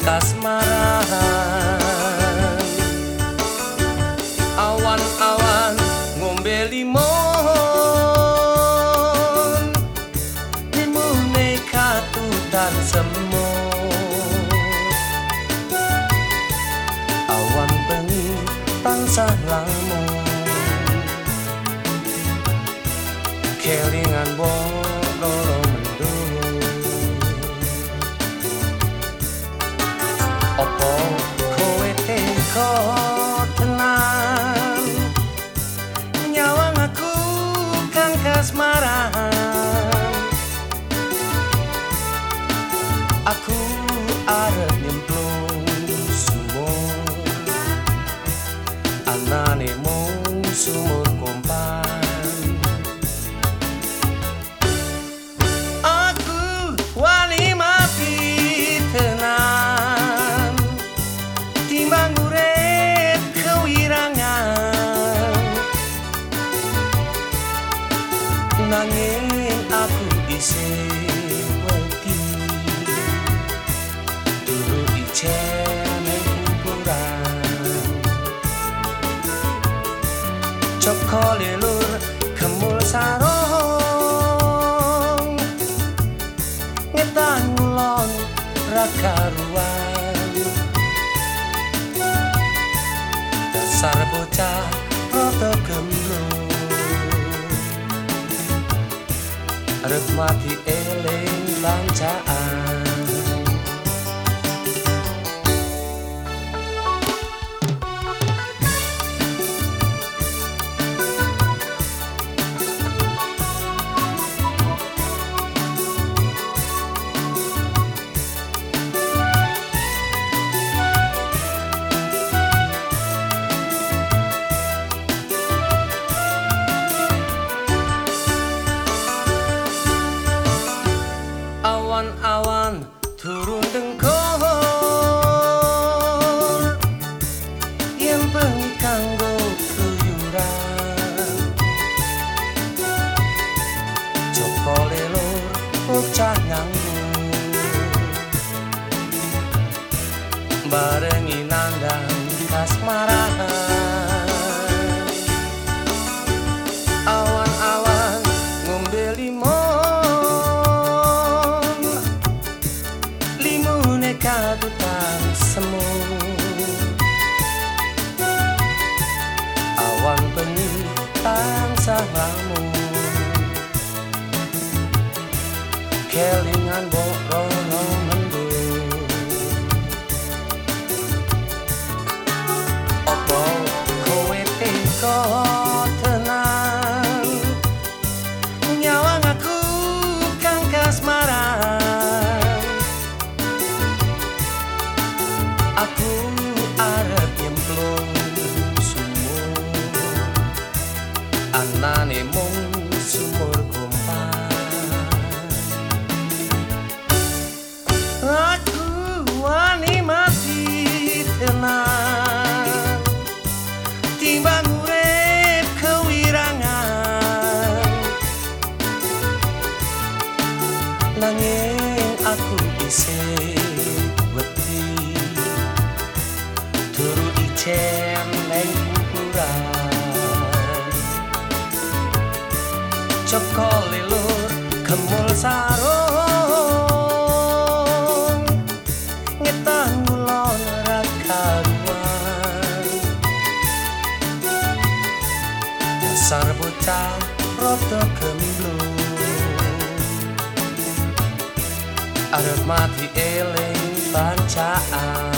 kasmaran. Awan-awan ngombe limun, limune katutan semut. Awan bengi tansah lamun, kelingan loro mendung. Opo kowe teko tenan nyawang aku kang kasmaran. Aku arep nyemplung sumur, anane mung sumur kompan. Aku wani mati tenan timbang urip kewirangan. Nanging aku isih wedi turu icen ning kuburan. Joko lelur kemul sarung, ngetan ngulon ra karuan. Dasar bocah rada gemblung, arep mati eling bancaan. Awan-awan turun dengkor, yen bengi kanggo keluyuran. Joko lelur bocah nganggur, barengi nandang kasmaran. Awan-awan ngombe limun, limune katutan semut. Awan bengi tansah lamun, kelingan rono mendung. Opo kowe teko tenan nyawang aku kang kasmaran. Aku arep nyemplung sumur, anane mung sumur kompan. Aku wani mati tenan timbang urip kewirangan. Nanging aku isih wedi turu icen ning kuburan. Joko lelur kemul sarung, ngetan ngulon ra karuan. Dasar bocah rada gemblung, arep mati eling bancaan.